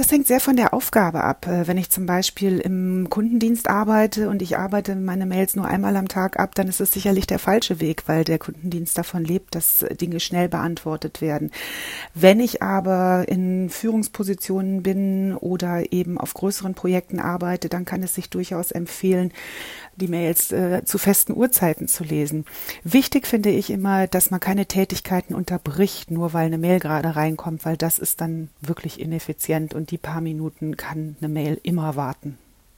Das hängt sehr von der Aufgabe ab. Wenn ich zum Beispiel im Kundendienst arbeite und ich arbeite meine Mails nur einmal am Tag ab, dann ist es sicherlich der falsche Weg, weil der Kundendienst davon lebt, dass Dinge schnell beantwortet werden. Wenn ich aber in Führungspositionen bin oder eben auf größeren Projekten arbeite, dann kann es sich durchaus empfehlen, die Mails zu festen Uhrzeiten zu lesen. Wichtig finde ich immer, dass man keine Tätigkeiten unterbricht, nur weil eine Mail gerade reinkommt, weil das ist dann wirklich ineffizient und die paar Minuten kann eine Mail immer warten.